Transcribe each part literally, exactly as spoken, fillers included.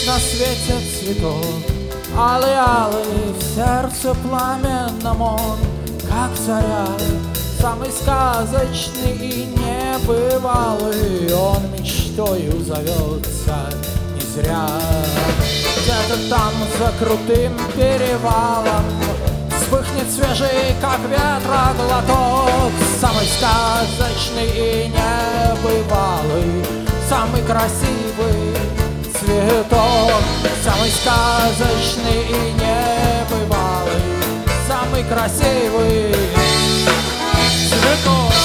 Есть на свете цветок алый-алый, в сердце пламенном он, как заря, самый сказочный и небывалый. Он мечтою зовется не зря. Где-то там за крутым перевалом вспыхнет свежий, как ветра, глоток, самый сказочный и небывалый, самый красивый цветок, самый сказочный и небывалый, самый красивый цветок.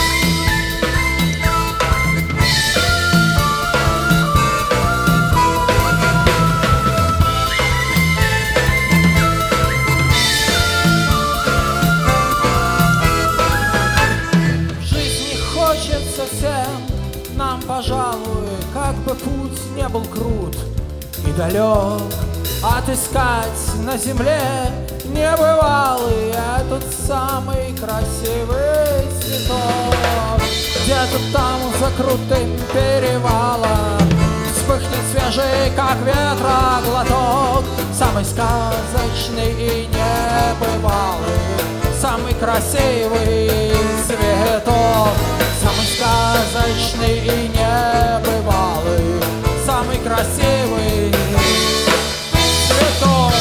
Всем нам, пожалуй, как бы путь не был крут и далек, отыскать на земле небывалый этот самый красивый цветок. Где-то там за крутым перевалом вспыхнет свежий, как ветра, глоток, самый сказочный и небывалый, самый красивый цветок, самый сказочный и небывалый, самый красивый цветок.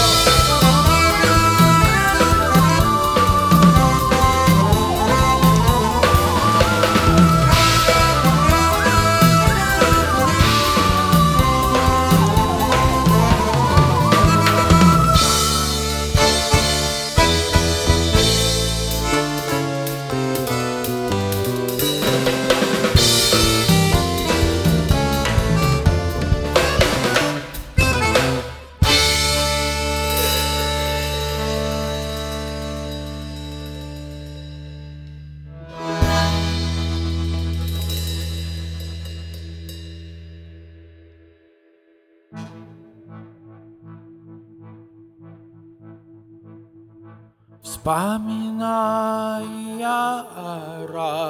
Вспоминая о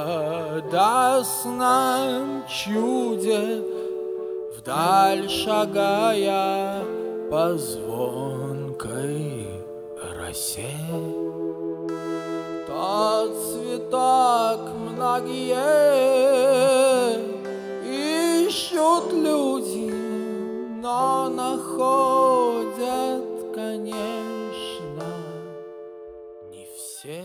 радостном чуде, вдаль шагая по звонкой росе, тот цветок многие ищут люди, но находят, конечно, не все.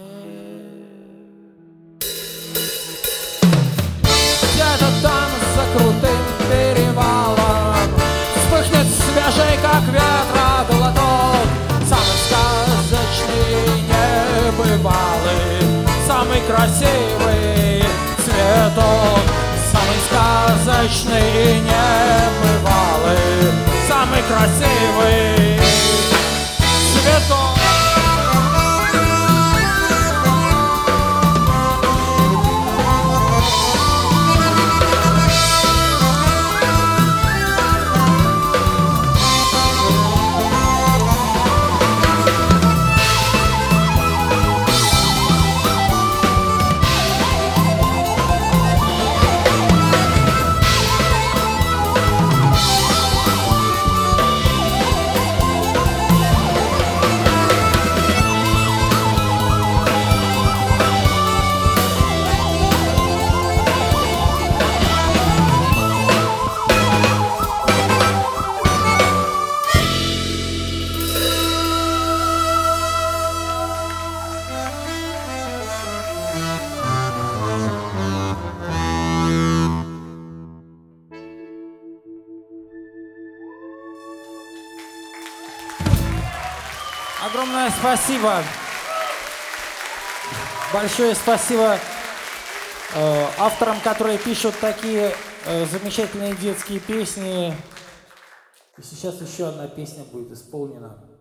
Где-то там за крутым перевалом вспыхнет свежий, как ветра, глоток, самый сказочный и небывалый, самый красивый цветок, самый сказочный и небывалый, самый красивый цветок. Огромное спасибо. Большое спасибо э, авторам, которые пишут такие э, замечательные детские песни. И сейчас еще одна песня будет исполнена.